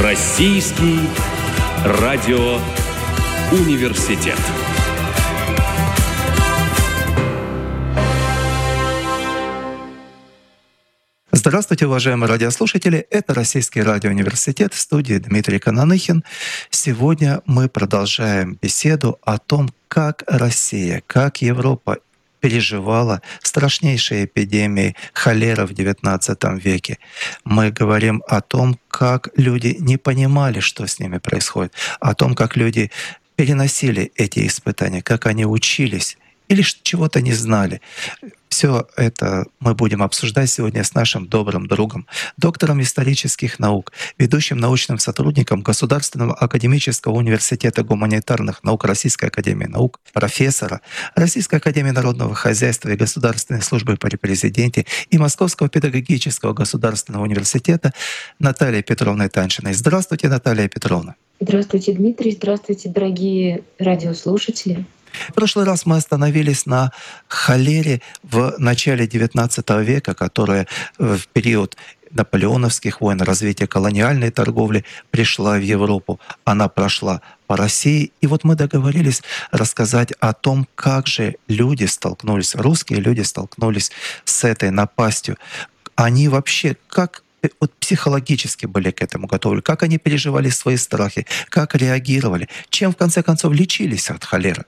Российский радиоуниверситет. Здравствуйте, уважаемые радиослушатели! Это Российский радиоуниверситет, в студии Дмитрий Кананыхин. Сегодня мы продолжаем беседу о том, как Россия, как Европа переживала страшнейшие эпидемии холеры в XIX веке. Мы говорим о том, как люди не понимали, что с ними происходит, о том, как люди переносили эти испытания, как они учились или чего-то не знали. Все это мы будем обсуждать сегодня с нашим добрым другом, доктором исторических наук, ведущим научным сотрудником Государственного академического университета гуманитарных наук Российской академии наук, профессора Российской академии народного хозяйства и государственной службы при президенте и Московского педагогического государственного университета Натальей Петровной Таньшиной. Здравствуйте, Наталья Петровна. Здравствуйте, Дмитрий. Здравствуйте, дорогие радиослушатели. В прошлый раз мы остановились на холере в начале XIX века, которая в период наполеоновских войн, развития колониальной торговли пришла в Европу. Она прошла по России. И вот мы договорились рассказать о том, как же люди столкнулись, русские люди столкнулись с этой напастью. Они вообще как психологически были к этому готовы, как они переживали свои страхи, как реагировали, чем в конце концов лечились от холеры?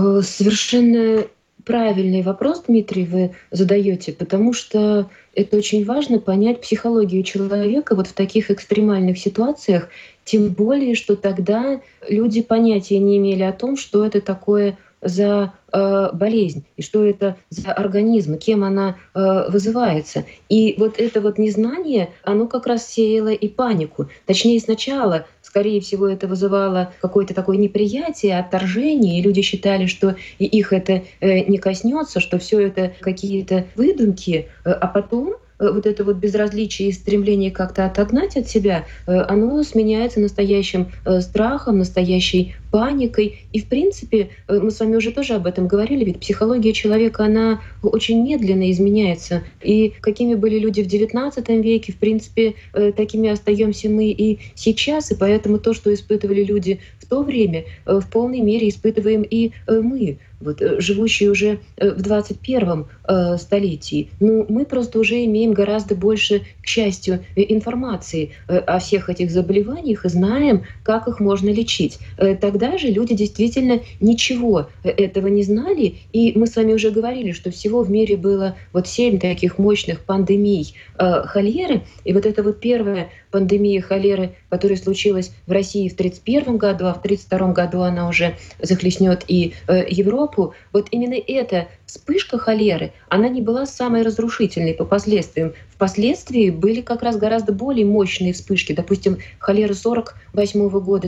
Совершенно правильный вопрос, Дмитрий, вы задаете, потому что это очень важно понять психологию человека вот в таких экстремальных ситуациях, тем более, что тогда люди понятия не имели о том, что это такое за болезнь и что это за организм, кем она вызывается. И вот это вот незнание, оно как раз сеяло и панику. Точнее, сначала, скорее всего, это вызывало какое-то такое неприятие, отторжение, и люди считали, что и их это не коснется, что все это какие-то выдумки, а потом вот это вот безразличие и стремление как-то отогнать от себя, оно сменяется настоящим страхом, настоящей паникой. И, в принципе, мы с вами уже тоже об этом говорили, ведь психология человека, она очень медленно изменяется. И какими были люди в XIX веке, в принципе, такими остаемся мы и сейчас. И поэтому то, что испытывали люди в то время, в полной мере испытываем и мы, вот, живущие уже в 21 столетии. Но мы просто уже имеем гораздо больше, к счастью, информации о всех этих заболеваниях и знаем, как их можно лечить. Тогда же люди действительно ничего этого не знали, и мы с вами уже говорили, что всего в мире было вот 7 таких мощных пандемий холеры, и вот это вот первая пандемия холеры, которая случилась в России в 1931 году, а в 1932 году она уже захлестнет и Европу. Вот именно эта вспышка холеры, она не была самой разрушительной по последствиям. Впоследствии были как раз гораздо более мощные вспышки. Допустим, холера 1948 года,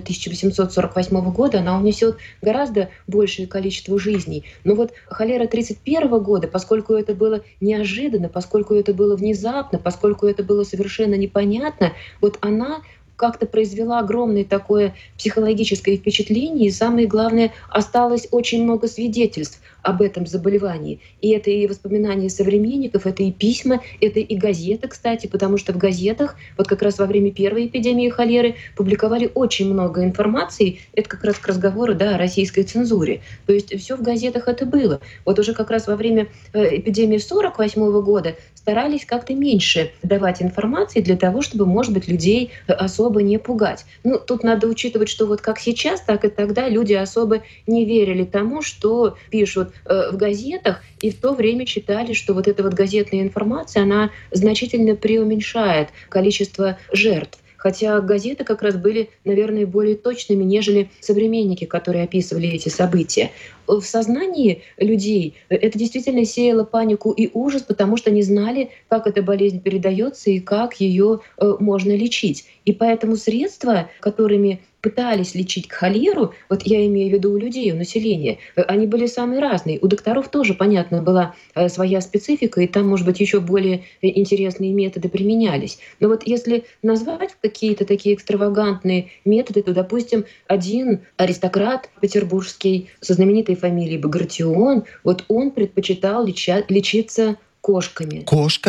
1848 года, она унесет гораздо большее количество жизней. Но вот холера 1931 года, поскольку это было неожиданно, поскольку это было внезапно, поскольку это было совершенно непонятно, вот она как-то произвела огромное такое психологическое впечатление, и самое главное, осталось очень много свидетельств об этом заболевании. И это и воспоминания современников, это и письма, это и газеты, кстати, потому что в газетах вот как раз во время первой эпидемии холеры публиковали очень много информации. Это как раз к разговору, да, о российской цензуре. То есть все в газетах это было. Вот уже как раз во время эпидемии 1948 года старались как-то меньше давать информации для того, чтобы, может быть, людей особо не пугать. Ну, тут надо учитывать, что вот как сейчас, так и тогда люди особо не верили тому, что пишут в газетах, и в то время считали, что вот эта вот газетная информация, она значительно преуменьшает количество жертв. Хотя газеты как раз были, наверное, более точными, нежели современники, которые описывали эти события. В сознании людей это действительно сеяло панику и ужас, потому что не знали, как эта болезнь передается и как ее можно лечить. И поэтому средства, которыми пытались лечить холеру, вот я имею в виду у людей, у населения, они были самые разные. У докторов тоже, понятно, была своя специфика, и там, может быть, еще более интересные методы применялись. Но вот если назвать какие-то такие экстравагантные методы, то, допустим, один аристократ петербургский со знаменитой фамилией Багратион, вот он предпочитал лечиться кошками. Кошками?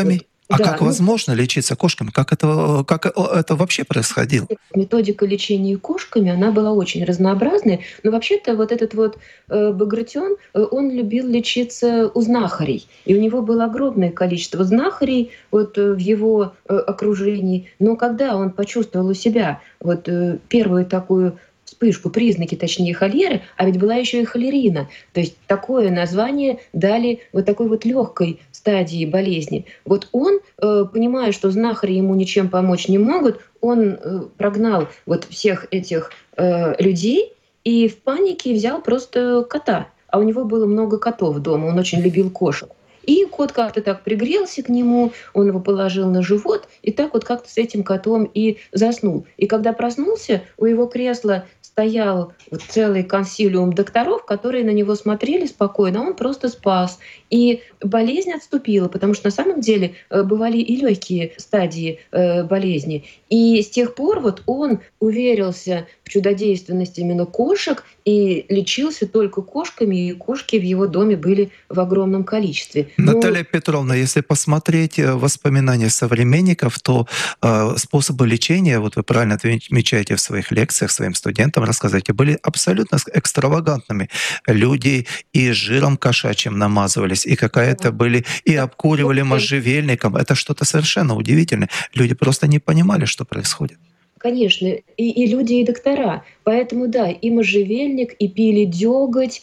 А Да, как возможно лечиться кошками? Как это вообще происходило? методика лечения кошками, она была очень разнообразной, но вообще-то вот этот вот Багратион, он любил лечиться у знахарей, и у него было огромное количество знахарей вот в его окружении. Но когда он почувствовал у себя вот первую такую вспышку, признаки, точнее, холеры, а ведь была еще и холерина. То есть такое название дали вот такой вот легкой стадии болезни. Вот он, понимая, что знахари ему ничем помочь не могут, он прогнал вот всех этих людей и в панике взял просто кота. А у него было много котов дома, он очень любил кошек. И кот как-то так пригрелся к нему, он его положил на живот, и так вот как-то с этим котом и заснул. И когда проснулся, у его кресла стоял вот целый консилиум докторов, которые на него смотрели спокойно, а он просто спас. И болезнь отступила, потому что на самом деле бывали и легкие стадии болезни. И с тех пор вот он уверился в чудодейственности именно кошек и лечился только кошками, и кошки в его доме были в огромном количестве. Наталья Петровна, если посмотреть воспоминания современников, то способы лечения, вот вы правильно отмечаете в своих лекциях, своим студентам рассказываете, были абсолютно экстравагантными. Люди и жиром кошачьим намазывались, и какая-то были, и обкуривали можжевельником. Это что-то совершенно удивительное. Люди просто не понимали, что происходит. Конечно, и люди, и доктора. Поэтому да, и можжевельник, и пили деготь,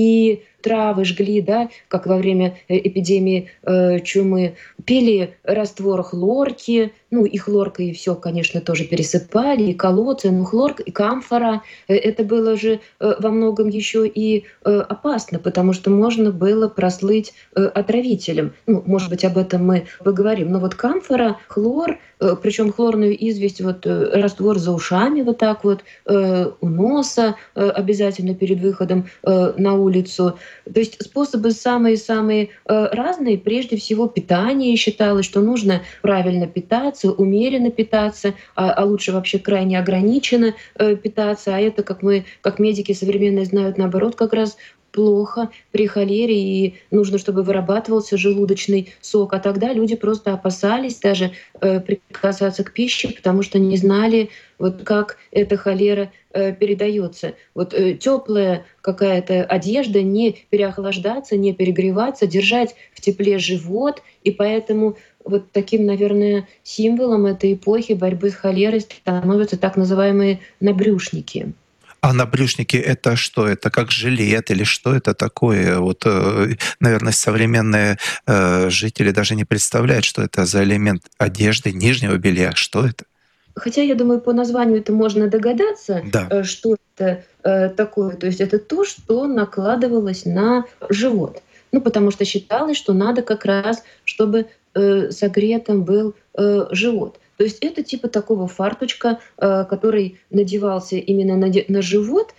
и травы жгли, да, как во время эпидемии чумы. Пили раствор хлорки, ну и хлоркой все, конечно, тоже пересыпали, и колодцы, ну хлорка, и камфора. Это было же во многом еще и опасно, потому что можно было прослыть отравителем. Ну, может быть, об этом мы поговорим. Но вот камфора, хлор, причем хлорную известь, вот раствор за ушами вот так вот, у носа обязательно перед выходом на улицу. То есть способы самые-самые разные. Прежде всего питание считалось, что нужно правильно питаться, умеренно питаться, а лучше вообще крайне ограниченно питаться. А это, как медики современные знают, наоборот, как раз плохо при холере, и нужно, чтобы вырабатывался желудочный сок. А тогда люди просто опасались даже прикасаться к пище, потому что не знали, вот как эта холера передается. Вот теплая какая-то одежда, не переохлаждаться, не перегреваться, держать в тепле живот. И поэтому вот таким, наверное, символом этой эпохи борьбы с холерой становятся так называемые набрюшники. А набрюшники — это что? Это как жилет или что это такое? Вот, наверное, современные жители даже не представляют, что это за элемент одежды, нижнего белья. Что это? Хотя, я думаю, по названию это можно догадаться, Да. что это такое. То есть это то, что накладывалось на живот. Ну, потому что считалось, что надо как раз, чтобы согретым был живот. То есть это типа такого фартучка, который надевался именно на живот,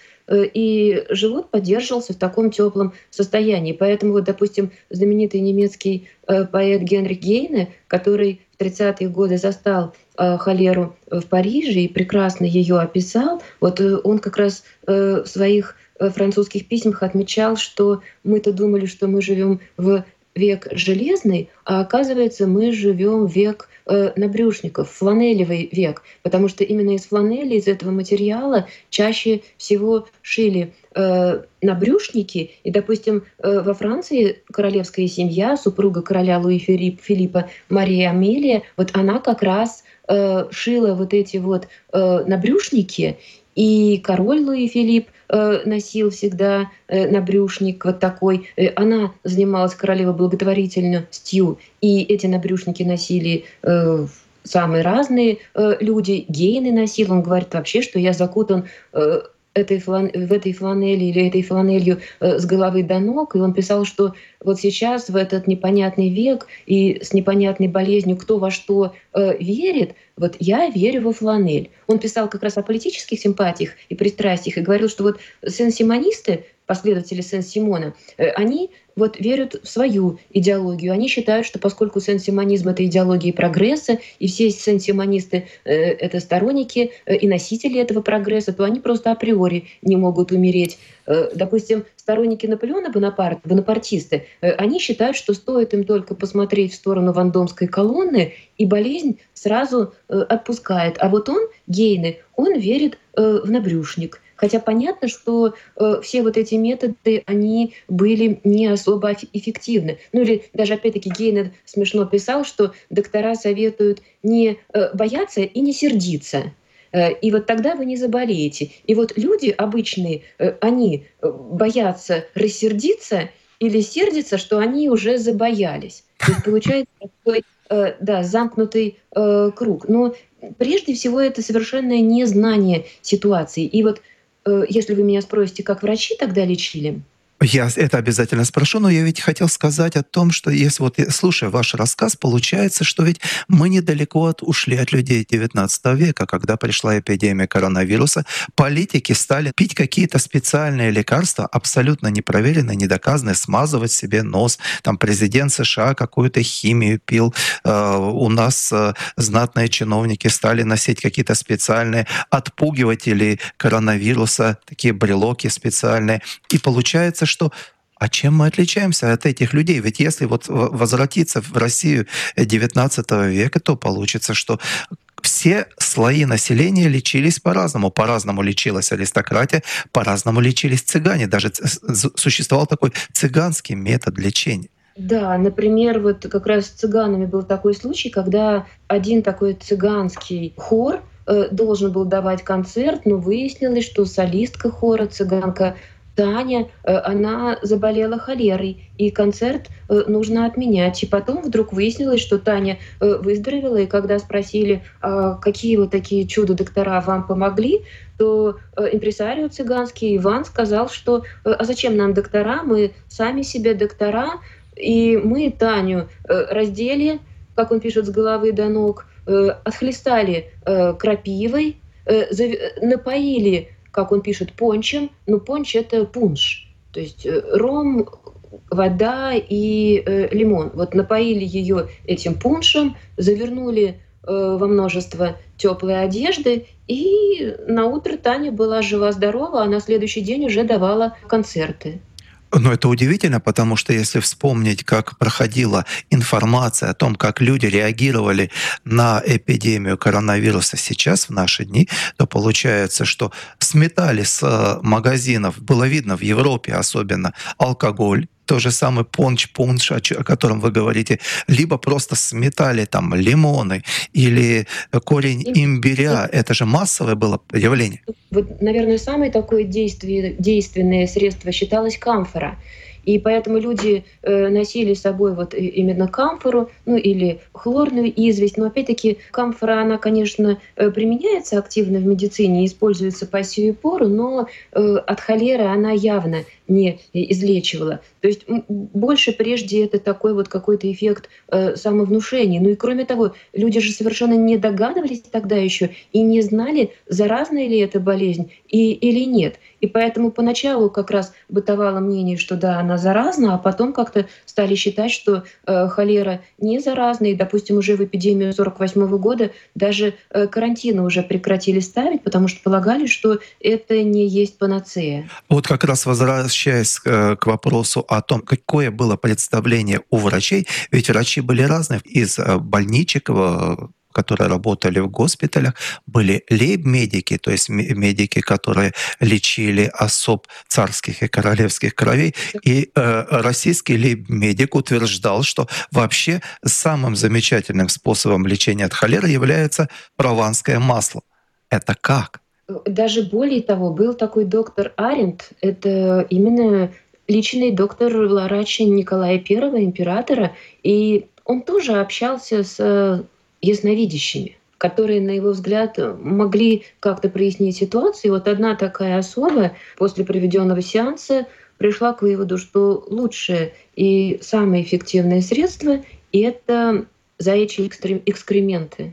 и живот поддерживался в таком теплом состоянии. Поэтому, вот, допустим, знаменитый немецкий поэт Генрих Гейне, который в 30-е годы застал холеру в Париже и прекрасно ее описал, вот он как раз в своих французских письмах отмечал, что мы-то думали, что мы живем в век железный, а оказывается, мы живем в век набрюшников, фланелевый век, потому что именно из фланели, из этого материала чаще всего шили набрюшники. И, допустим, во Франции королевская семья, супруга короля Луи Филиппа Мария Амелия, вот она как раз шила вот эти вот набрюшники, и король Луи Филипп носил всегда набрюшник вот такой. Она занималась королевой благотворительностью, и эти набрюшники носили самые разные люди. Гейне носил, он говорит вообще, что я закутан в этой фланели или этой фланелью с головы до ног. И он писал, что вот сейчас в этот непонятный век и с непонятной болезнью кто во что верит, вот я верю во фланель. Он писал как раз о политических симпатиях и пристрастиях и говорил, что вот сен-симонисты, последователи Сен-Симона, они вот верят в свою идеологию. Они считают, что поскольку сен-симонизм — это идеология прогресса, и все сен-симонисты это сторонники и носители этого прогресса, то они просто априори не могут умереть. Допустим, сторонники Наполеона бонапартисты, они считают, что стоит им только посмотреть в сторону Вандомской колонны, и болезнь сразу отпускает. А вот он, Гейне, он верит в набрюшник. Хотя понятно, что все вот эти методы, они были не особо эффективны. Ну или даже опять-таки Гейне смешно писал, что доктора советуют не бояться и не сердиться. И вот тогда вы не заболеете. И вот люди обычные, они боятся рассердиться или сердиться, что они уже забоялись. То есть получается такой замкнутый круг. Но прежде всего это совершенное незнание ситуации. И вот если вы меня спросите, как врачи тогда лечили, Я это обязательно спрошу, но я ведь хотел сказать о том, что если вот слушая ваш рассказ, получается, что ведь мы недалеко ушли от людей XIX века, когда пришла эпидемия коронавируса, политики стали пить какие-то специальные лекарства, абсолютно непроверенные, недоказанные, смазывать себе нос. Там президент США какую-то химию пил. У нас знатные чиновники стали носить какие-то специальные отпугиватели коронавируса, такие брелоки специальные. И получается, что чем мы отличаемся от этих людей? Ведь если вот возвратиться в Россию XIX века, то получится, что все слои населения лечились по-разному. По-разному лечилась аристократия, по-разному лечились цыгане. Даже существовал такой цыганский метод лечения. да, например, вот как раз с цыганами был такой случай, когда один такой цыганский хор должен был давать концерт, но выяснилось, что солистка хора, цыганка Таня, она заболела холерой, и концерт нужно отменять. И потом вдруг выяснилось, что Таня выздоровела, и когда спросили, какие вот такие чудо-доктора вам помогли, то импресарио цыганский Иван сказал, что а зачем нам доктора, мы сами себе доктора, и мы Таню раздели, как он пишет, с головы до ног, отхлестали крапивой, напоили, как он пишет, пончем, но понч — это пунш, то есть ром, вода и лимон. Вот напоили ее этим пуншем, завернули во множество теплой одежды, и на утро Таня была жива-здорова, а на следующий день уже давала концерты. Но это удивительно, потому что если вспомнить, как проходила информация о том, как люди реагировали на эпидемию коронавируса сейчас, в наши дни, то получается, что сметали с магазинов, было видно в Европе особенно, алкоголь, то же самый пунш, о котором вы говорите, либо просто сметали там лимоны или корень имбиря. Это же массовое было явление. Вот, наверное, самое такое действенное средство считалось камфора. И поэтому люди носили с собой вот именно камфору, ну или хлорную известь. Но опять-таки камфора, она, конечно, применяется активно в медицине, используется по сию и пору, но от холеры она явно не излечивала. То есть больше прежде это такой вот какой-то эффект самовнушения. Ну и кроме того, люди же совершенно не догадывались тогда еще и не знали, заразная ли эта болезнь или нет. И поэтому поначалу как раз бытовало мнение, что да, она заразна, а потом как-то стали считать, что холера не заразна. И, допустим, уже в эпидемию 1948 года даже карантины уже прекратили ставить, потому что полагали, что это не есть панацея. Вот как раз возвращаясь к вопросу о том, какое было представление у врачей, ведь врачи были разные. Из больничек, которые работали в госпиталях, были лейб-медики, то есть медики, которые лечили особ царских и королевских кровей. И российский лейб-медик утверждал, что вообще самым замечательным способом лечения от холеры является прованское масло. Это как? Даже более того, был такой доктор Арендт, это именно личный доктор врача Николая I, императора, и он тоже общался с ясновидящими, которые, на его взгляд, могли как-то прояснить ситуацию. И вот одна такая особа после проведенного сеанса пришла к выводу, что лучшее и самое эффективное средство — это заячьи экскременты.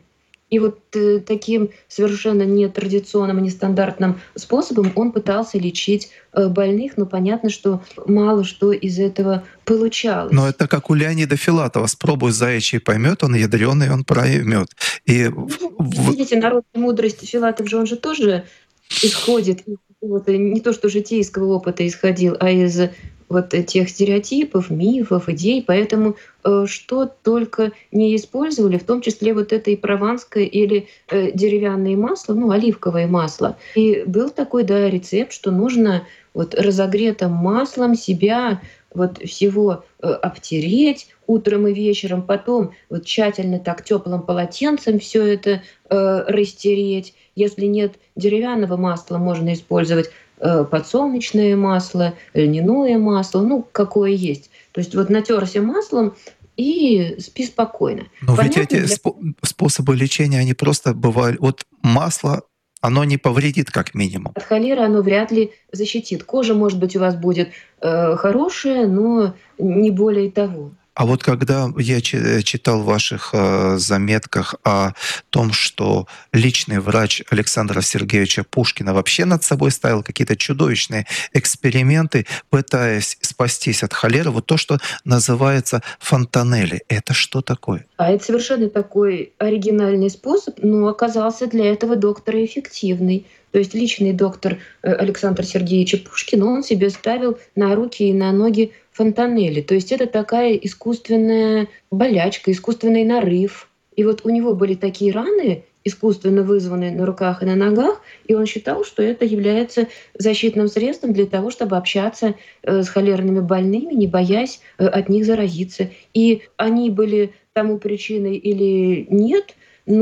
И вот таким совершенно нетрадиционным, нестандартным способом он пытался лечить больных, но понятно, что мало что из этого Но получалось. это как у Леонида Филатова: "Спробуй заячий помет, он ядреный, он проймет". И Ну, видите, народная мудрость Филатов же, он же тоже исходит из какого-то не то что житейского опыта исходил, а из вот тех стереотипов, мифов, идей. Поэтому, что только не использовали, в том числе вот это и прованское или, деревянное масло, ну, оливковое масло. И был такой, да, рецепт, что нужно вот разогретым маслом себя вот всего, обтереть утром и вечером, потом вот тщательно так теплым полотенцем все это, растереть. Если нет деревянного масла, можно использовать, подсолнечное масло, льняное масло, ну, какое есть. То есть вот натерся маслом и спи спокойно. но ведь Понятно эти для способы лечения, они просто бывали. Вот масло, оно не повредит как минимум. от холеры оно вряд ли защитит. Кожа, может быть, у вас будет, хорошая, но не более того. А вот когда я читал в ваших заметках о том, что личный врач Александра Сергеевича Пушкина вообще над собой ставил какие-то чудовищные эксперименты, пытаясь спастись от холеры, вот то, что называется фонтанели, это что такое? А это совершенно такой оригинальный способ, но оказался для этого доктора эффективный. То есть личный доктор Александра Сергеевича Пушкина, он себе ставил на руки и на ноги фонтанели. То есть это такая искусственная болячка, искусственный нарыв. И вот у него были такие раны, искусственно вызванные на руках и на ногах, и он считал, что это является защитным средством для того, чтобы общаться с холерными больными, не боясь от них заразиться. И они были тому причиной или нет,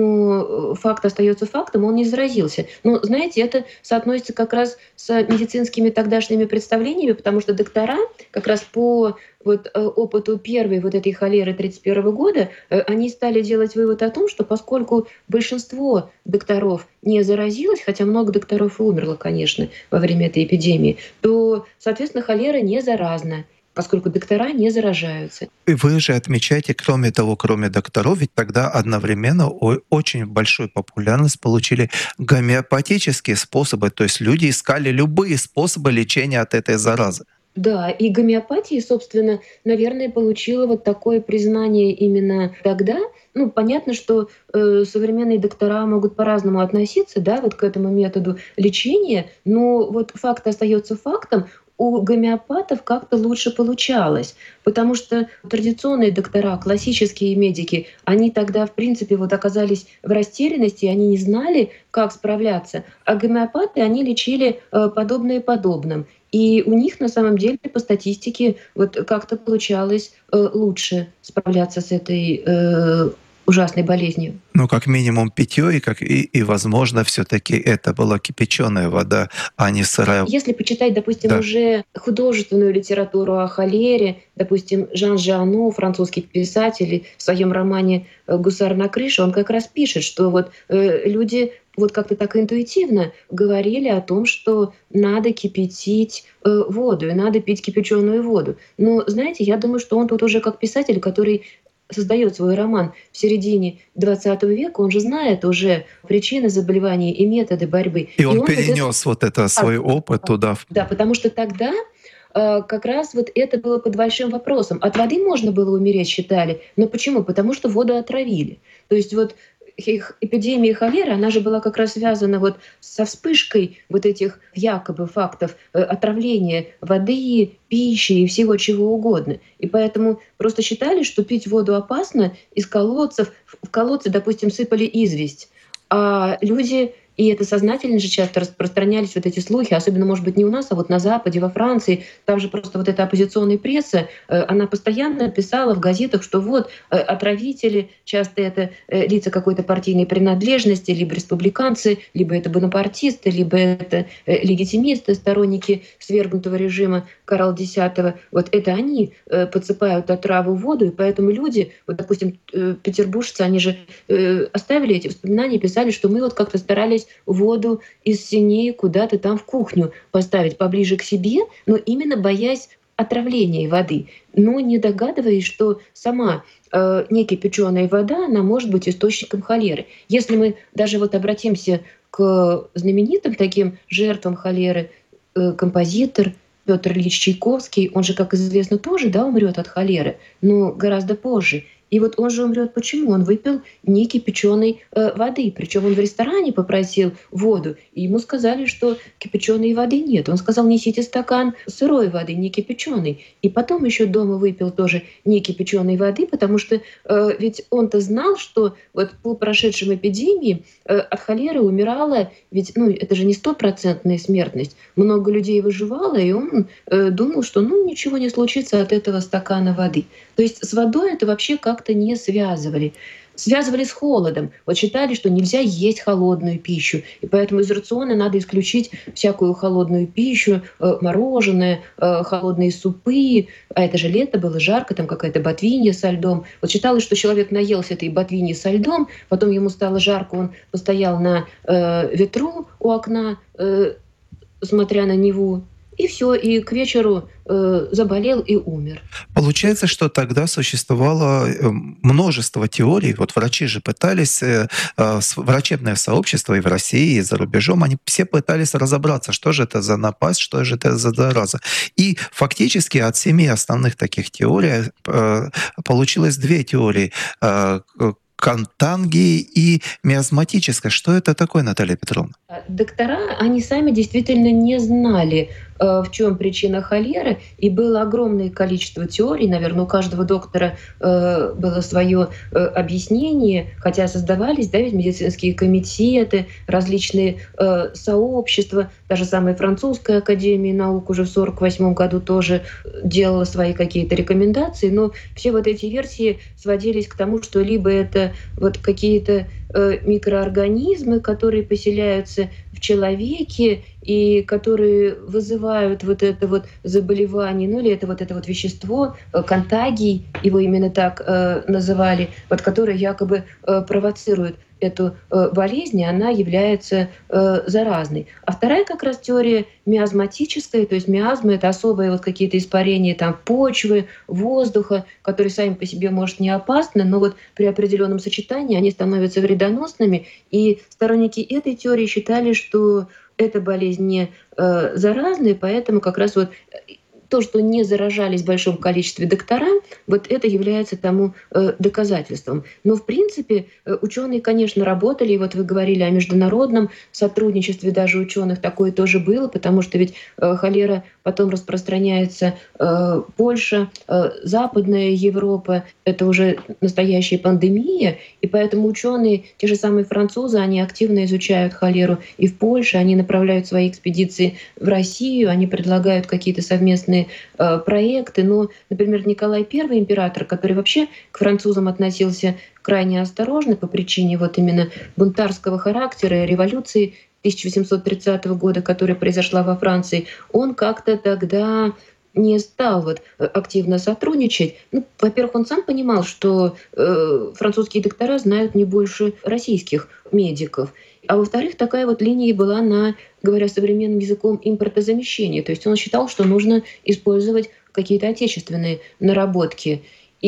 но факт остается фактом, он не заразился. Но, знаете, это соотносится как раз с медицинскими тогдашними представлениями, потому что доктора как раз по вот, опыту первой вот этой холеры 1931 года, они стали делать вывод о том, что поскольку большинство докторов не заразилось, хотя много докторов и умерло, конечно, во время этой эпидемии, то, соответственно, холера не заразна, поскольку доктора не заражаются. И вы же отмечаете, кроме того, кроме докторов, ведь тогда одновременно очень большую популярность получили гомеопатические способы, то есть люди искали любые способы лечения от этой заразы. Да, и гомеопатия, собственно, наверное, получила вот такое признание именно тогда. Ну, понятно, что современные доктора могут по-разному относиться, да, вот к этому методу лечения, но вот факт остается фактом. У гомеопатов как-то лучше получалось, потому что традиционные доктора, классические медики, они тогда, в принципе, вот оказались в растерянности, они не знали, как справляться. А гомеопаты, они лечили подобное подобным. И у них на самом деле по статистике вот как-то получалось лучше справляться с этой ужасной болезнью. Ну, как минимум питье, и возможно, все-таки это была кипяченая вода, а не сырая. Если почитать, допустим, Да. уже художественную литературу о холере, допустим, Жан Жиано, французский писатель, в своем романе «Гусар на крыше», он как раз пишет, что вот люди вот как-то так интуитивно говорили о том, что надо кипятить воду, и надо пить кипяченую воду. Но, знаете, я думаю, что он тут уже как писатель, который создает свой роман в середине XX века, он же знает уже причины заболеваний и методы борьбы. И И он он вот это перенес вот это свой опыт туда. да, потому что тогда как раз вот это было под большим вопросом. От воды можно было умереть, считали. Но почему? Потому что воду отравили. То есть вот эпидемия холеры, она же была как раз связана вот со вспышкой вот этих якобы фактов отравления воды, пищи и всего чего угодно. И поэтому просто считали, что пить воду опасно из колодцев. В колодцы, допустим, сыпали известь. А люди, и это сознательно же часто распространялись вот эти слухи, особенно, может быть, не у нас, а вот на Западе, во Франции. Там же просто вот эта оппозиционная пресса, она постоянно писала в газетах, что вот отравители, часто это лица какой-то партийной принадлежности, либо республиканцы, либо это бонапартисты, либо это легитимисты, сторонники свергнутого режима Карла X. Вот это они подсыпают отраву в воду, и поэтому люди, вот, допустим, петербуржцы, они же оставили эти воспоминания, писали, что мы вот как-то старались воду из синей куда-то там в кухню поставить поближе к себе, но именно боясь отравления воды, но не догадываясь, что сама некипяченая вода, она может быть источником холеры. Если мы даже вот обратимся к знаменитым таким жертвам холеры, композитор Петр Ильич Чайковский, он же, как известно, тоже, да, умрет от холеры, но гораздо позже. И вот он же умрет почему? Он выпил некипяченой воды. Причем он в ресторане попросил воду, и ему сказали, что кипяченой воды нет. Он сказал: несите стакан сырой воды, не кипяченой. И потом еще дома выпил тоже некипяченой воды, потому что ведь он-то знал, что вот по прошедшим эпидемии от холеры умирала, ведь это же не стопроцентная смертность. Много людей выживало, и он думал, что ничего не случится от этого стакана воды. То есть с водой это вообще как-то не связывали. Связывали с холодом. Вот считали, что нельзя есть холодную пищу. И поэтому из рациона надо исключить всякую холодную пищу, мороженое, холодные супы. А это же лето было, жарко, там какая-то ботвинья со льдом. Вот считалось, что человек наелся этой ботвиньи со льдом, потом ему стало жарко, он постоял на ветру у окна, смотря на Неву, и все, и к вечеру заболел и умер. Получается, что тогда существовало множество теорий. Вот врачи же пытались, врачебное сообщество и в России, и за рубежом, они все пытались разобраться, что же это за напасть, что же это за зараза. И фактически от 7 основных таких теорий получилось 2 теории: контагии и миазматической. Что это такое, Наталья Петровна? Доктора, они сами действительно не знали, в чем причина холеры, и было огромное количество теорий. Наверное, у каждого доктора было свое объяснение, хотя создавались, ведь медицинские комитеты, различные сообщества, даже самая французская академия наук уже в 1948 году тоже делала свои какие-то рекомендации, но все вот эти версии сводились к тому, что либо это вот какие-то микроорганизмы, которые поселяются в человеке и которые вызывают вот это вот заболевание, или это вот вещество, контагий, его именно так называли, вот которое якобы провоцирует эту болезнь, и она является заразной. А вторая как раз теория миазматическая, то есть миазмы — это особые вот какие-то испарения там почвы, воздуха, которые сами по себе, может, не опасны, но вот при определенном сочетании они становятся вредоносными. И сторонники этой теории считали, что эта болезнь не заразная, поэтому как раз вот то, что не заражались в большом количестве доктора, вот это является тому доказательством. Но в принципе ученые, конечно, работали, и вот вы говорили о международном сотрудничестве даже ученых, такое тоже было, потому что ведь холера потом распространяется Польша, Западная Европа, это уже настоящая пандемия, и поэтому ученые, те же самые французы, они активно изучают холеру и в Польше, они направляют свои экспедиции в Россию, они предлагают какие-то совместные проекты. Но, например, Николай I, император, который вообще к французам относился крайне осторожно по причине вот именно бунтарского характера и революции 1830 года, которая произошла во Франции, он как-то тогда не стал активно сотрудничать. Во-первых, он сам понимал, что французские доктора знают не больше российских медиков. А во-вторых, такая вот линия была на, говоря современным языком, импортозамещение. То есть он считал, что нужно использовать какие-то отечественные наработки.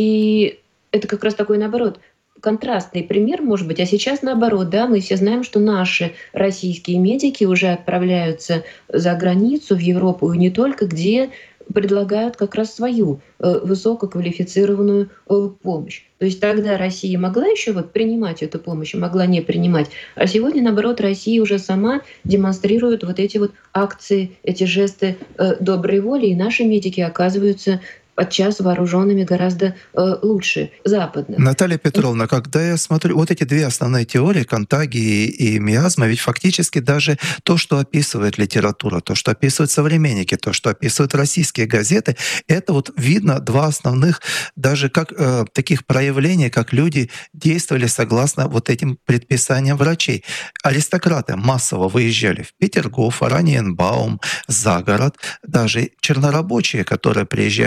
И это как раз такой, наоборот, контрастный пример, может быть. А сейчас наоборот, мы все знаем, что наши российские медики уже отправляются за границу, в Европу и не только, где предлагают как раз свою высококвалифицированную помощь. То есть тогда Россия могла еще принимать эту помощь, могла не принимать. А сегодня, наоборот, Россия уже сама демонстрирует вот эти вот акции, эти жесты доброй воли, и наши медики оказываются подчас вооруженными гораздо лучше западных. Наталья Петровна, когда я смотрю вот эти 2 основные теории, контагии и миазма, ведь фактически даже то, что описывает литература, то, что описывают современники, то, что описывают российские газеты, это вот видно 2 основных даже как таких проявления, как люди действовали согласно вот этим предписаниям врачей. Аристократы массово выезжали в Петергоф, Ораниенбаум, за город, даже чернорабочие, которые приезжали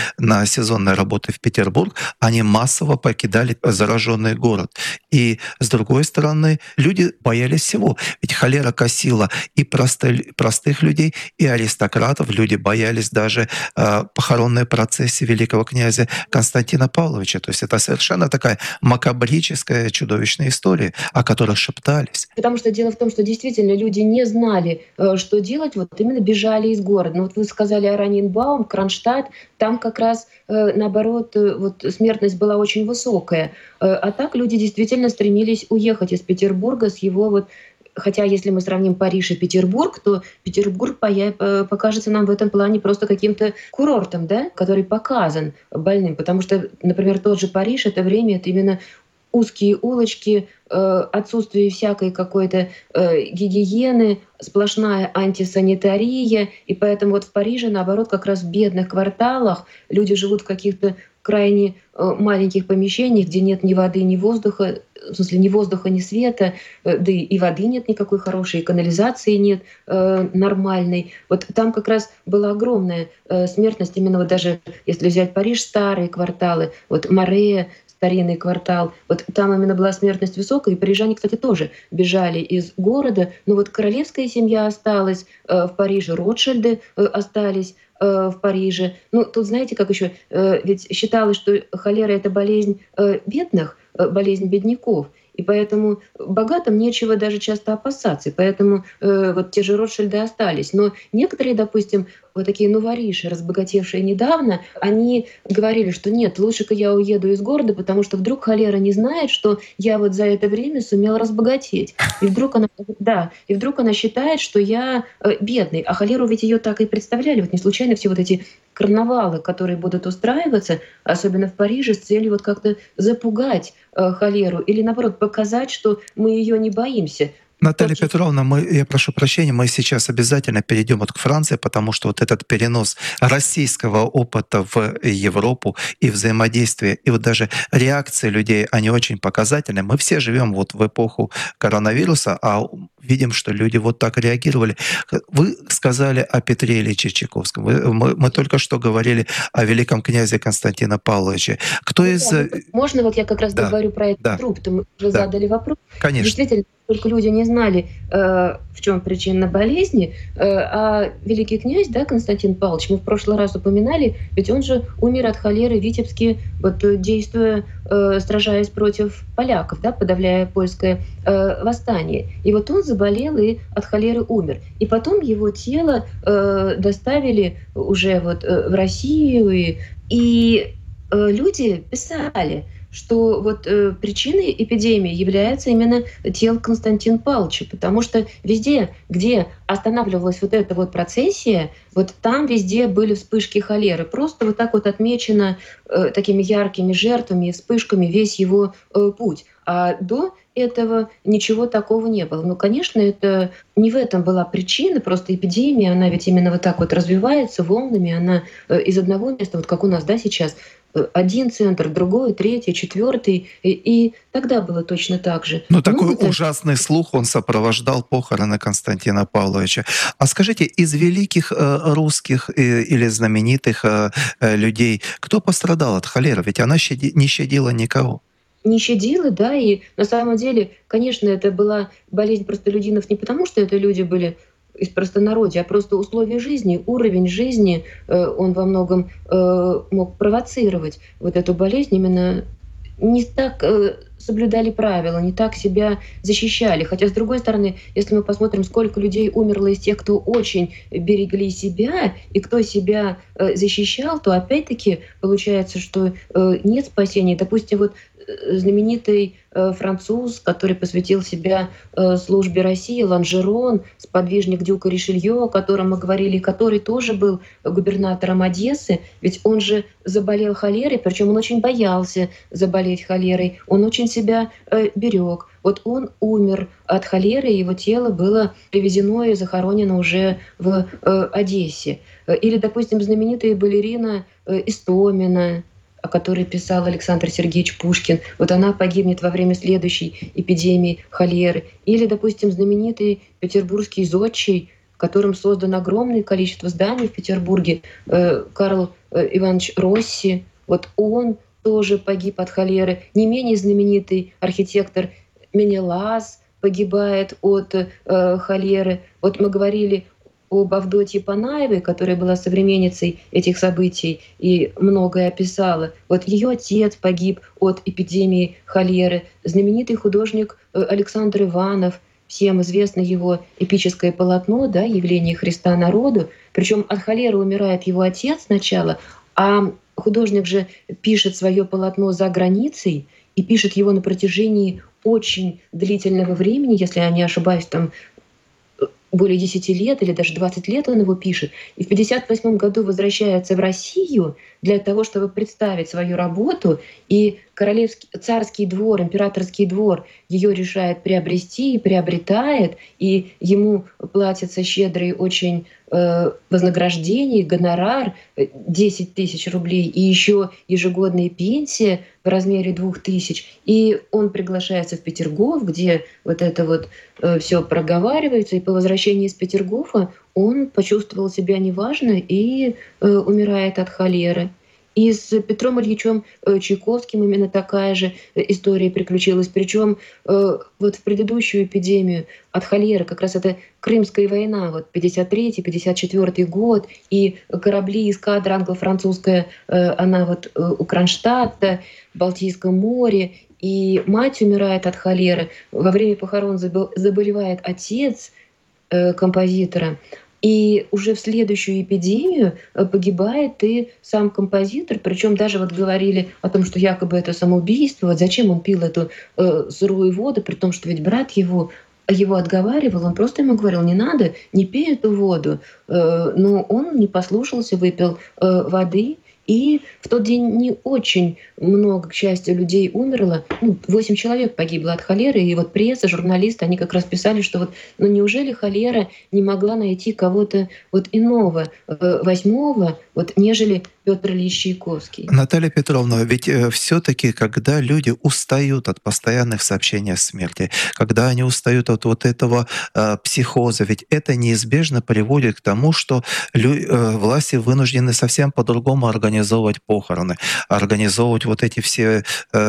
на сезонные работы в Петербург, они массово покидали зараженный город. И, с другой стороны, люди боялись всего. Ведь холера косила и простых людей, и аристократов. Люди боялись даже похоронной процессии великого князя Константина Павловича. То есть это совершенно такая макабрическая, чудовищная история, о которой шептались. Потому что дело в том, что действительно люди не знали, что делать, вот именно бежали из города. Но вот вы сказали Ораниенбаум, Кронштадт, там как раз наоборот вот смертность была очень высокая. А так люди действительно стремились уехать из Петербурга с его вот. Хотя, если мы сравним Париж и Петербург, то Петербург покажется нам в этом плане просто каким-то курортом, да, который показан больным. Потому что, например, тот же Париж — это время, это именно узкие улочки, отсутствие всякой какой-то гигиены, сплошная антисанитария. И поэтому вот в Париже, наоборот, как раз в бедных кварталах люди живут в каких-то крайне маленьких помещениях, где нет ни воды, ни воздуха, в смысле ни воздуха, ни света, да и воды нет никакой хорошей, и канализации нет нормальной. Вот там как раз была огромная смертность, именно вот даже если взять Париж, старые кварталы, вот Море, старинный квартал, вот там именно была смертность высокая, и парижане, кстати, тоже бежали из города, но вот королевская семья осталась в Париже, Ротшильды остались в Париже. Ну, тут знаете, как еще, ведь считалось, что холера — это болезнь бедных, болезнь бедняков, и поэтому богатым нечего даже часто опасаться, и поэтому вот те же Ротшильды остались. Но некоторые, допустим, вот такие новориши, разбогатевшие недавно, они говорили, что нет, лучше-ка я уеду из города, потому что вдруг холера не знает, что я вот за это время сумел разбогатеть. И вдруг она считает, что я бедный. А холеру ведь ее так и представляли. Вот не случайно все вот эти карнавалы, которые будут устраиваться, особенно в Париже, с целью вот как-то запугать холеру или, наоборот, показать, что мы ее не боимся. Наталья Петровна, я прошу прощения, мы сейчас обязательно перейдем вот к Франции, потому что вот этот перенос российского опыта в Европу и взаимодействие, и вот даже реакции людей, они очень показательны. Мы все живем вот в эпоху коронавируса, а видим, что люди вот так реагировали. Вы сказали о Петре Ильиче Чайковском. Мы только что говорили о великом князе Константине Павловиче. Кто из... Можно вот я как раз договорю про этот труп? Мы уже задали вопрос. Конечно. Действительно, только люди не знали, в чем причина болезни, а великий князь, да, Константин Павлович, мы в прошлый раз упоминали, ведь он же умер от холеры в Витебске, вот, действуя, сражаясь против поляков, да, подавляя польское восстание. И вот он заболел и от холеры умер. И потом его тело доставили уже вот в Россию, и люди писали, что вот причиной эпидемии является именно тело Константина Павловича, потому что везде, где останавливалась вот эта вот процессия, вот там везде были вспышки холеры. Просто вот так вот отмечено такими яркими жертвами и вспышками весь его путь. А до этого ничего такого не было. Ну, конечно, это не в этом была причина, просто эпидемия, она ведь именно вот так вот развивается волнами, она из одного места, вот как у нас, да, сейчас, один центр, другой, третий, четвертый, и тогда было точно так же. Ну, такой ужасный слух, он сопровождал похороны Константина Павловича. А скажите, из великих русских или знаменитых людей, кто пострадал от холеры? Ведь она не щадила никого. Не щадила, да, и на самом деле, конечно, это была болезнь простолюдинов не потому, что это люди были из простонародья, а просто условия жизни, уровень жизни, он во многом мог провоцировать вот эту болезнь. Именно не так соблюдали правила, не так себя защищали. Хотя, с другой стороны, если мы посмотрим, сколько людей умерло из тех, кто очень берегли себя и кто себя защищал, то опять-таки получается, что нет спасения. Допустим, вот знаменитый француз, который посвятил себя службе России, Ланжерон, сподвижник дюка Ришелье, о котором мы говорили, который тоже был губернатором Одессы, ведь он же заболел холерой, причем он очень боялся заболеть холерой, он очень себя берег. Вот он умер от холеры, его тело было привезено и захоронено уже в Одессе. Или, допустим, знаменитая балерина Истомина, о которой писал Александр Сергеевич Пушкин. Вот она погибнет во время следующей эпидемии холеры. Или, допустим, знаменитый петербургский зодчий которым создано огромное количество зданий в Петербурге. Карл Иванович Росси, вот он тоже погиб от холеры. Не менее знаменитый архитектор Менелас погибает от холеры. Вот мы говорили об Авдотье Панаевой, которая была современницей этих событий и многое описала. Вот ее отец погиб от эпидемии холеры. Знаменитый художник Александр Иванов, всем известно его эпическое полотно, да, «Явление Христа народу». Причем от холеры умирает его отец сначала, а художник же пишет свое полотно за границей и пишет его на протяжении очень длительного времени, если я не ошибаюсь, там более 10 лет или даже 20 лет он его пишет. И в 1958 году возвращается в Россию для того, чтобы представить свою работу. И королевский, царский двор, императорский двор ее решает приобрести и приобретает. И ему платятся щедрые очень вознаграждение, гонорар 10 тысяч рублей и еще ежегодная пенсия в размере 2000. И он приглашается в Петергоф, где вот это вот все проговаривается. И по возвращении из Петергофа он почувствовал себя неважно и умирает от холеры. И с Петром Ильичем Чайковским именно такая же история приключилась. Причем вот в предыдущую эпидемию от холеры, как раз это Крымская война, вот 53-54 год, и корабли, эскадра англо-французская, она вот у Кронштадта, в Балтийском море, и мать умирает от холеры. Во время похорон заболевает отец композитора. И уже в следующую эпидемию погибает и сам композитор. Причем даже вот говорили о том, что якобы это самоубийство. Вот зачем он пил эту сырую воду, при том, что ведь брат его отговаривал, он просто ему говорил: не надо, не пей эту воду. Но он не послушался, выпил воды. И в тот день не очень много, к счастью, людей умерло. 8 человек погибло от холеры. И вот пресса, журналисты, они как раз писали, что вот, неужели холера не могла найти кого-то вот иного, восьмого, вот, нежели Петр Ильич Чайковский? Наталья Петровна, ведь все-таки, когда люди устают от постоянных сообщений о смерти, когда они устают от вот этого психоза, ведь это неизбежно приводит к тому, что власти вынуждены совсем по-другому организовывать похороны, организовывать вот эти все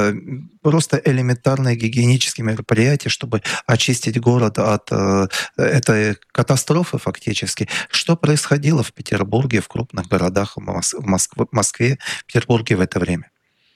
просто элементарные гигиенические мероприятия, чтобы очистить город от этой катастрофы фактически. Что происходило в Петербурге, в крупных городах, в Москве, Петербурге в это время?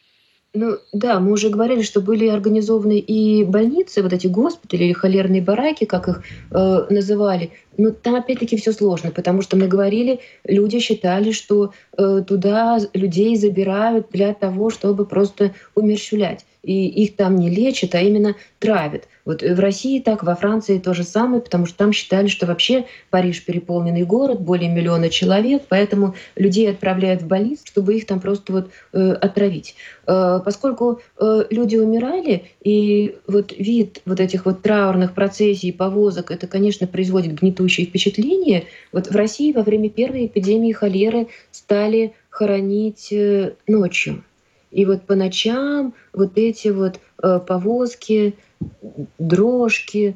Да, мы уже говорили, что были организованы и больницы, вот эти госпитали или холерные бараки, как их называли. Но там опять-таки все сложно, потому что мы говорили, люди считали, что туда людей забирают для того, чтобы просто умерщвлять. И их там не лечат, а именно травят. Вот в России так, во Франции то же самое, потому что там считали, что вообще Париж переполненный город, более 1 миллиона человек, поэтому людей отправляют в больницу, чтобы их там просто вот отравить. Поскольку люди умирали, и вот вид вот этих вот траурных процессий, повозок, это, конечно, производит гнетущее впечатление. Вот в России во время первой эпидемии холеры стали хоронить ночью. И вот по ночам вот эти вот повозки, дрожки,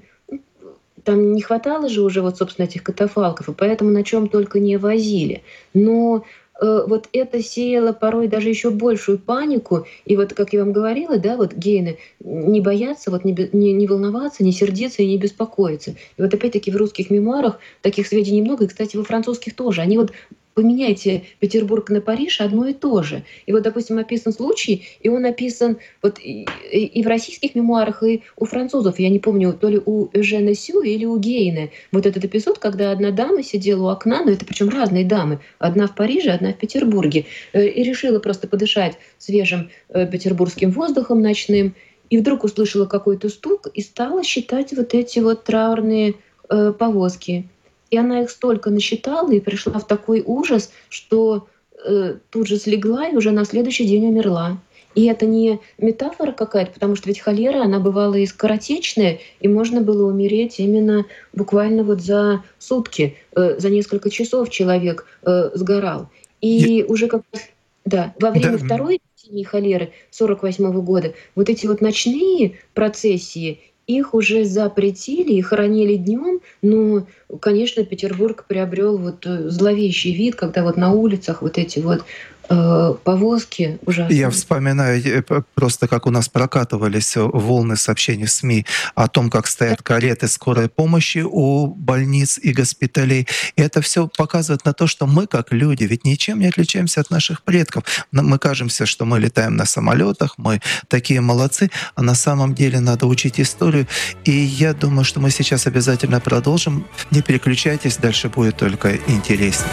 там не хватало же уже вот, собственно, этих катафалков, и поэтому на чем только не возили. Но вот это сеяло порой даже еще большую панику. И вот, как я вам говорила, да, вот гены не боятся, вот не волноваться, не сердиться и не беспокоиться. И вот опять-таки в русских мемуарах таких сведений много, и, кстати, во французских тоже. Они вот поменяйте Петербург на Париж — одно и то же. И вот, допустим, описан случай, и он описан вот и в российских мемуарах, и у французов. Я не помню, то ли у Эжена Сю или у Гейне. Вот этот эпизод, когда одна дама сидела у окна, но это причем разные дамы. Одна в Париже, одна в Петербурге. И решила просто подышать свежим петербургским воздухом ночным. И вдруг услышала какой-то стук и стала считать вот эти вот траурные повозки. И она их столько насчитала и пришла в такой ужас, что тут же слегла и уже на следующий день умерла. И это не метафора какая-то, потому что ведь холера, она бывала и скоротечная, и можно было умереть именно буквально вот за сутки, за несколько часов человек сгорал. И уже как во время второй эпидемии холеры 1948 года вот эти вот ночные процессии их уже запретили и хоронили днем, но, конечно, Петербург приобрел вот зловещий вид, когда вот на улицах вот эти вот повозки Я ужасные. вспоминаю просто, как у нас прокатывались волны сообщений в СМИ о том, как стоят кареты скорой помощи у больниц и госпиталей. И это все показывает на то, что мы, как люди, ведь ничем не отличаемся от наших предков. Мы кажемся, что мы летаем на самолетах, мы такие молодцы, а на самом деле надо учить историю. И я думаю, что мы сейчас обязательно продолжим. Не переключайтесь, дальше будет только интереснее.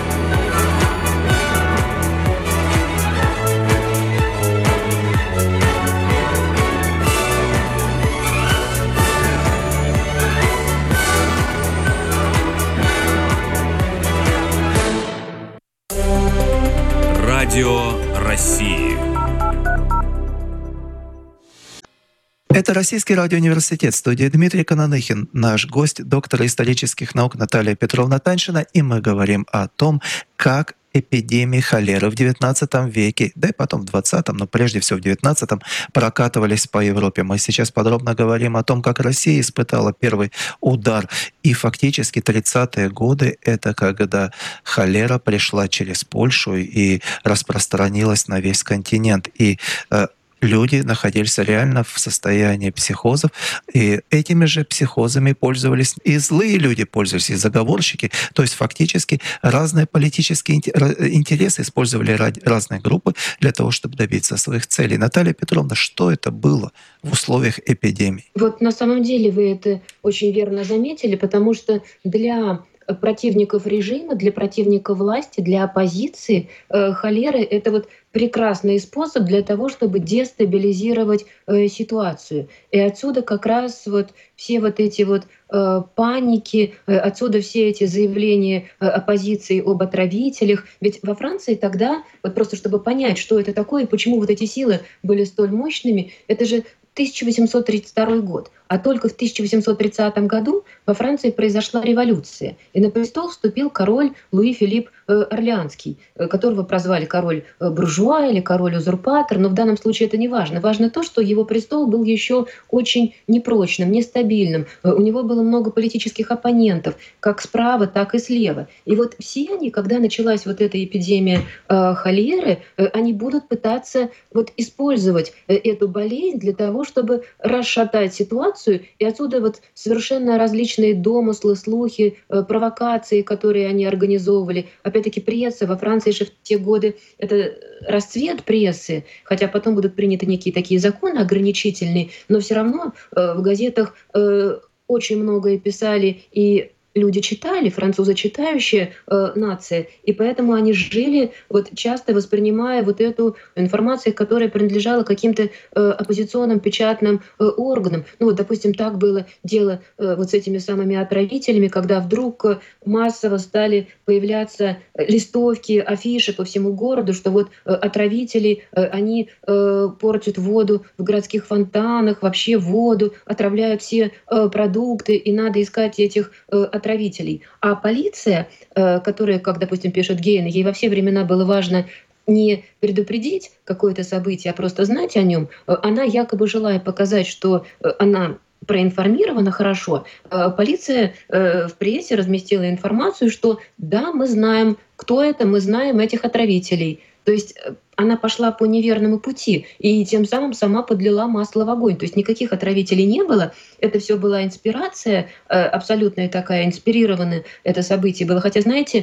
Радио России. Это Российский радиоуниверситет, студия Дмитрий Кананыхин, наш гость, доктор исторических наук Наталья Петровна Таньшина, и мы говорим о том, как эпидемии холеры в XIX веке, да и потом в XX, но прежде всего в XIX, прокатывались по Европе. Мы сейчас подробно говорим о том, как Россия испытала первый удар. И фактически 30-е годы — это когда холера пришла через Польшу и распространилась на весь континент. И люди находились реально в состоянии психозов, и этими же психозами пользовались и злые люди, пользовались и заговорщики. То есть фактически разные политические интересы использовали разные группы для того, чтобы добиться своих целей. Наталья Петровна, что это было в условиях эпидемии? Вот на самом деле вы это очень верно заметили, потому что для противников режима, для противников власти, для оппозиции холера — это вот прекрасный способ для того, чтобы дестабилизировать ситуацию. И отсюда как раз вот все вот эти вот паники, отсюда все эти заявления оппозиции об отравителях. Ведь во Франции тогда, вот просто чтобы понять, что это такое и почему вот эти силы были столь мощными, это же 1832 год. А только в 1830 году во Франции произошла революция. И на престол вступил король Луи Филипп Орлеанский, которого прозвали король буржуа или король-узурпатор. Но в данном случае это не важно. Важно то, что его престол был еще очень непрочным, нестабильным. У него было много политических оппонентов, как справа, так и слева. И вот все они, когда началась вот эта эпидемия холеры, они будут пытаться вот использовать эту болезнь для того, чтобы расшатать ситуацию, и отсюда вот совершенно различные домыслы, слухи, провокации, которые они организовывали. Опять-таки пресса во Франции же в те годы — это расцвет прессы, хотя потом будут приняты некие такие законы ограничительные, но все равно в газетах очень многое писали, и люди читали, французы читающая нация, и поэтому они жили, вот часто воспринимая вот эту информацию, которая принадлежала каким-то оппозиционным печатным органам. Ну вот, допустим, так было дело вот с этими самыми отравителями, когда вдруг массово стали появляться листовки, афиши по всему городу, что вот отравители, они портят воду в городских фонтанах, вообще воду, отравляют все продукты, и надо искать этих отравителей. А полиция, которая, как, допустим, пишет Гейн, ей во все времена было важно не предупредить какое-то событие, а просто знать о нем, она, якобы желая показать, что она проинформирована хорошо, полиция в прессе разместила информацию, что да, мы знаем, кто это, мы знаем этих отравителей. То есть она пошла по неверному пути и тем самым сама подлила масло в огонь. То есть никаких отравителей не было. Это все была инспирация, абсолютная такая, инспирированное это событие было. Хотя, знаете,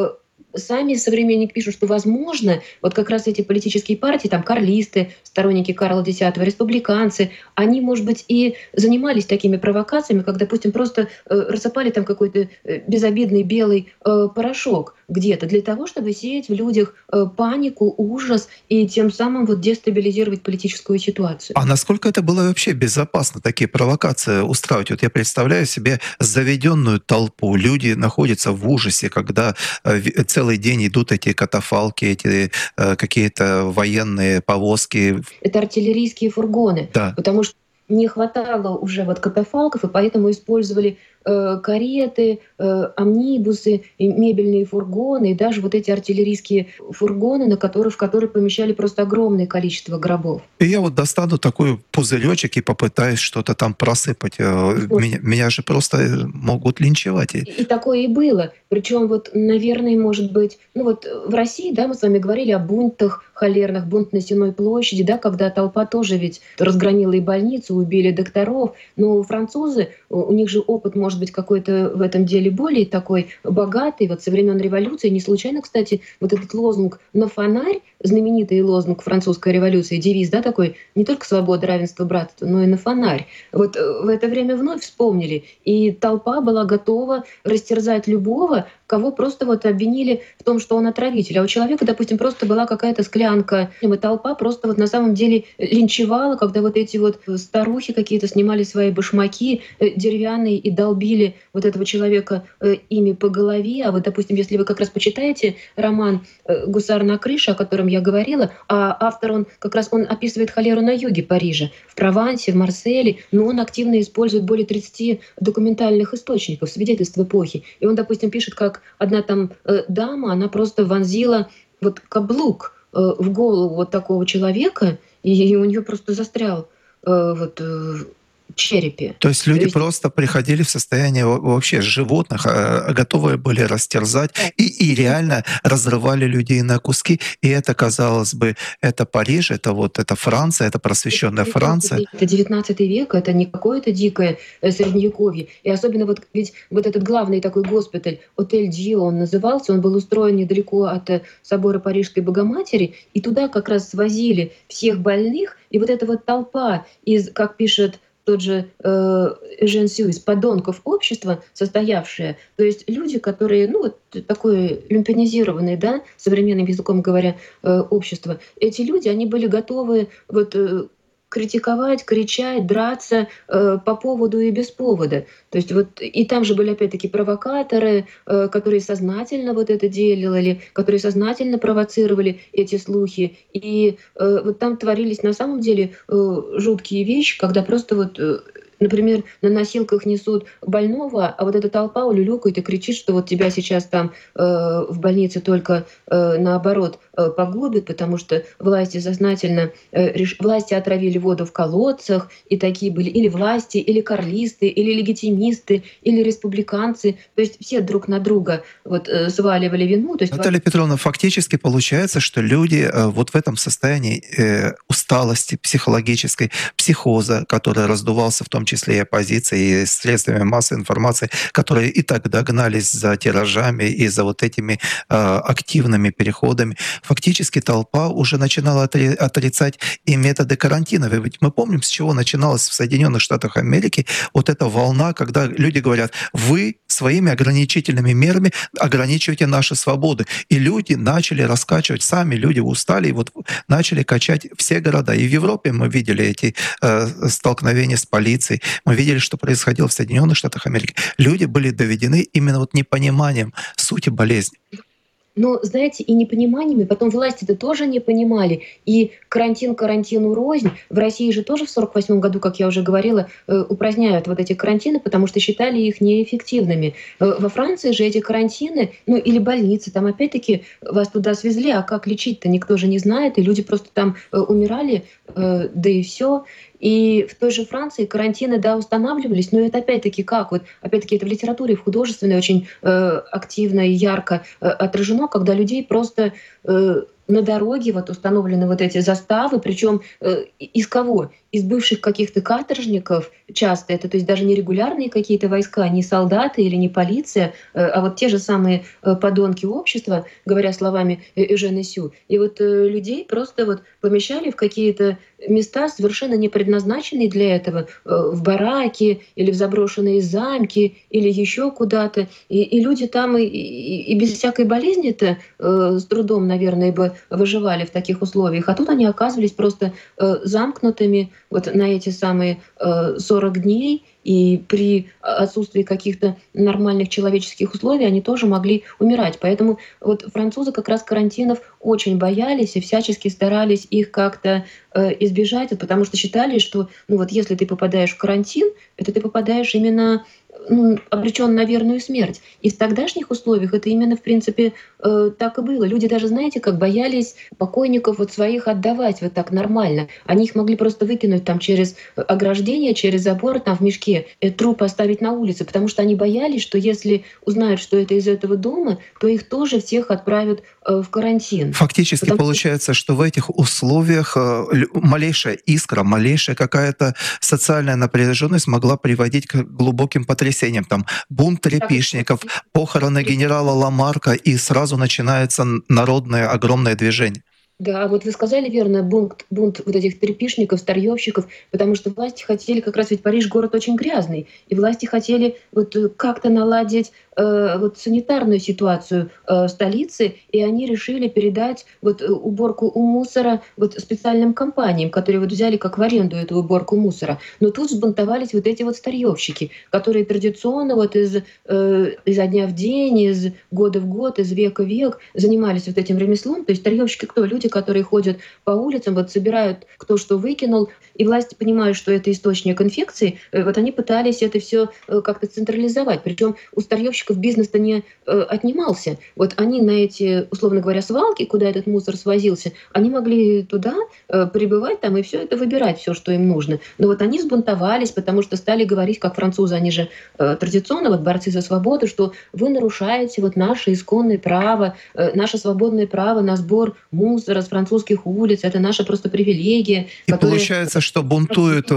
сами современники пишут, что, возможно, вот как раз эти политические партии, там карлисты, сторонники Карла X, республиканцы, они, может быть, и занимались такими провокациями, как, допустим, просто рассыпали там какой-то безобидный белый порошок где-то для того, чтобы сеять в людях панику, ужас и тем самым вот дестабилизировать политическую ситуацию. А насколько это было вообще безопасно, такие провокации устраивать? Вот я представляю себе заведенную толпу. Люди находятся в ужасе, когда целый день идут эти катафалки, эти какие-то военные повозки. Это артиллерийские фургоны, Да. потому что не хватало уже вот катафалков, и поэтому использовали кареты, амнибусы, и мебельные фургоны, и даже вот эти артиллерийские фургоны, в которые помещали просто огромное количество гробов. И я вот достану такой пузыречек и попытаюсь что-то там просыпать. Меня же просто могут линчевать. И такое и было. Причем вот, наверное, может быть, ну вот в России, да, мы с вами говорили о бунтах холерных, бунт на Сенной площади, да, когда толпа тоже ведь разгромила и больницу, убили докторов. Но французы, у них же опыт может быть какой-то в этом деле более такой богатый. Вот со времен революции, не случайно, кстати, вот этот лозунг «на фонарь», знаменитый лозунг французской революции, девиз, да, такой, не только свобода, равенство, братство, но и на фонарь. Вот в это время вновь вспомнили, и толпа была готова растерзать любого, кого просто вот обвинили в том, что он отравитель. А у человека, допустим, просто была какая-то склянка, и толпа просто вот на самом деле линчевала, когда вот эти вот старухи какие-то снимали свои башмаки деревянные и долбили вот этого человека ими по голове. А вот, допустим, если вы как раз почитаете роман «Гусар на крыше», о котором я говорила, а автор, он как раз он описывает холеру на юге Парижа, в Провансе, в Марселе, но он активно использует более 30 документальных источников, свидетельств эпохи. И он, допустим, пишет, как одна там дама, она просто вонзила вот каблук в голову вот такого человека, и у нее просто застрял в черепе. То есть люди просто приходили в состояние вообще животных, готовые были растерзать и реально разрывали людей на куски. И это, казалось бы, это Париж, это Франция, это просвещенная Франция. Это 19 век, это не какое-то дикое средневековье. И особенно вот ведь вот этот главный такой госпиталь, отель Дио он назывался, он был устроен недалеко от собора Парижской Богоматери, и туда как раз свозили всех больных, и вот эта вот толпа из, как пишет тот же Эжен Сю, из подонков общества состоявшее, то есть люди, которые, ну вот такое люмпинизированное, да, современным языком говоря, общество, эти люди, они были готовы вот критиковать, кричать, драться по поводу и без повода. То есть вот и там же были опять-таки провокаторы, которые сознательно вот это делали, которые сознательно провоцировали эти слухи. И вот там творились на самом деле жуткие вещи, когда просто вот например, на носилках несут больного, а вот эта толпа улюлюкает и кричит, что вот тебя сейчас там в больнице только наоборот погубят, потому что власти сознательно власти отравили воду в колодцах, и такие были или власти, или карлисты, или легитимисты, или республиканцы. То есть все друг на друга вот сваливали вину. То есть Наталья Петровна, фактически получается, что люди вот в этом состоянии усталости психологической, психоза, который раздувался в том числе и оппозицией, и средствами массовой информации, которые и тогда гнались за тиражами и за вот этими активными переходами. Фактически толпа уже начинала отрицать и методы карантина. Ведь мы помним, с чего начиналась в Соединенных Штатах Америки вот эта волна, когда люди говорят: вы своими ограничительными мерами ограничиваете наши свободы. И люди начали раскачивать, сами люди устали, и вот начали качать все города. И в Европе мы видели эти столкновения с полицией, мы видели, что происходило в Соединенных Штатах Америки. Люди были доведены именно вот непониманием сути болезни. Но, знаете, и непониманиями, потом власти-то тоже не понимали. И карантин карантину рознь. В России же тоже в 1948 году, как я уже говорила, упраздняют вот эти карантины, потому что считали их неэффективными. Во Франции же эти карантины, ну или больницы, там опять-таки вас туда свезли, а как лечить-то никто же не знает, и люди просто там умирали, да и все. И в той же Франции карантины, да, устанавливались, но это опять-таки как? Вот опять-таки это в литературе, в художественной очень активно и ярко отражено, когда людей просто на дороге вот установлены вот эти заставы, причем из кого? Из бывших каких-то каторжников часто, это то есть даже не регулярные какие-то войска, не солдаты или не полиция, а вот те же самые подонки общества, говоря словами Эжена Сю. И вот людей просто вот помещали в какие-то места, совершенно не предназначенные для этого, в бараки или в заброшенные замки или еще куда-то. И люди там и без всякой болезни-то с трудом, наверное, бы выживали в таких условиях. А тут они оказывались просто замкнутыми вот на эти самые 40 дней, и при отсутствии каких-то нормальных человеческих условий они тоже могли умирать. Поэтому вот французы как раз карантинов очень боялись и всячески старались их как-то избежать, потому что считали, что ну вот если ты попадаешь в карантин, это ты попадаешь именно обречен на верную смерть. И в тогдашних условиях это именно, в принципе, так и было. Люди даже, знаете, как боялись покойников вот своих отдавать вот так нормально. Они их могли просто выкинуть там через ограждение, через забор, там в мешке, труп оставить на улице, потому что они боялись, что если узнают, что это из этого дома, то их тоже всех отправят в карантин. Фактически получается, что в этих условиях малейшая искра, малейшая какая-то социальная напряженность могла приводить к глубоким потрясениям. Там бунт трепишников, похороны генерала Ламарка, и сразу начинается народное огромное движение. Да, вот вы сказали верно, бунт вот этих трепишников, старьёвщиков, потому что власти хотели, как раз ведь Париж город очень грязный, и власти хотели вот как-то наладить вот санитарную ситуацию в столице, и они решили передать вот уборку у мусора вот специальным компаниям, которые вот взяли как в аренду эту уборку мусора. Но тут взбунтовались вот эти вот старьёвщики, которые традиционно вот изо дня в день, из года в год, из века в век занимались вот этим ремеслом. То есть старьёвщики кто? Люди, которые ходят по улицам, вот собирают кто что выкинул, и власти понимают, что это источник инфекции, вот они пытались это все как-то централизовать. Причем у старьёвщиков бизнес-то не отнимался. Вот они на эти, условно говоря, свалки, куда этот мусор свозился, они могли туда прибывать там и все это выбирать, все, что им нужно. Но вот они сбунтовались, потому что стали говорить, как французы, они же традиционно вот борцы за свободу, что вы нарушаете вот наше исконное право, наше свободное право на сбор мусора с французских улиц, это наша просто привилегия. И получается, что бунтует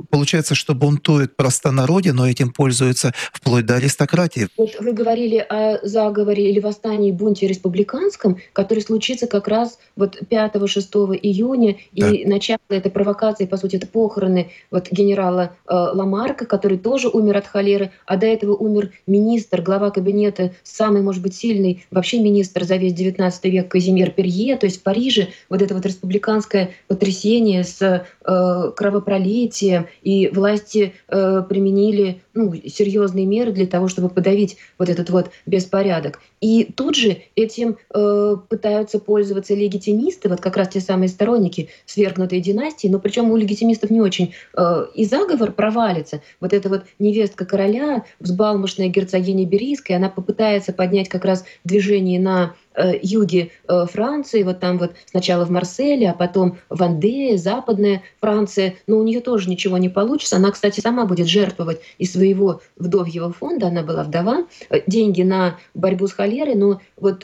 простонародье, но этим пользуются вплоть до аристократии. Вот вы говорили о заговоре или восстании, бунте республиканском, который случится как раз вот 5-6 июня, Да. и начало этой провокации, по сути, это похороны вот генерала Ламарка, который тоже умер от холеры, а до этого умер министр, глава кабинета, самый, может быть, сильный вообще министр за весь XIX век Казимир Перье. То есть в Париже вот это вот республиканское потрясение с кровопролитием, и власти применили серьезные меры для того, чтобы подавить вот этот вот беспорядок. И тут же этим пытаются пользоваться легитимисты, вот как раз те самые сторонники свергнутой династии, но причем у легитимистов не очень и заговор провалится. Вот эта вот невестка короля, взбалмошная герцогиня Берийская, она попытается поднять как раз движение на юге Франции, вот там вот сначала в Марселе, а потом в Андее, западная Франция, но у нее тоже ничего не получится. Она, кстати, сама будет жертвовать из своего вдовьего фонда, она была вдова, деньги на борьбу с холерой, но вот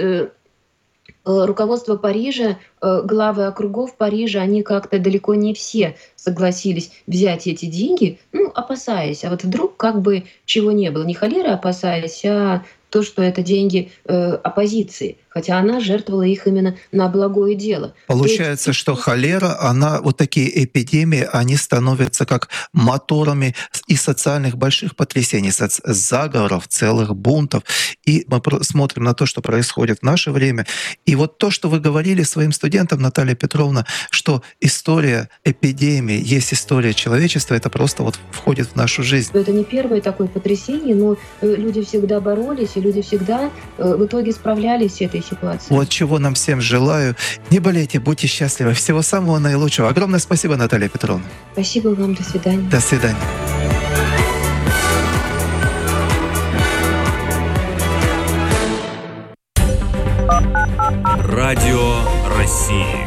руководство Парижа, главы округов Парижа, они как-то далеко не все согласились взять эти деньги, опасаясь. А вот вдруг как бы чего не было. Не холеры опасаясь, а то, что это деньги оппозиции. Хотя она жертвовала их именно на благое дело. Получается, что холера, вот такие эпидемии, они становятся как моторами и социальных больших потрясений, заговоров, целых бунтов. И мы смотрим на то, что происходит в наше время. И вот то, что вы говорили своим студентам, Наталья Петровна, что история эпидемии есть история человечества, это просто вот входит в нашу жизнь. Это не первое такое потрясение, но люди всегда боролись, и люди всегда в итоге справлялись с этой ситуацией. Вот чего нам всем желаю. Не болейте, будьте счастливы. Всего самого наилучшего. Огромное спасибо, Наталья Петровна. Спасибо вам. До свидания. До свидания. Радио России.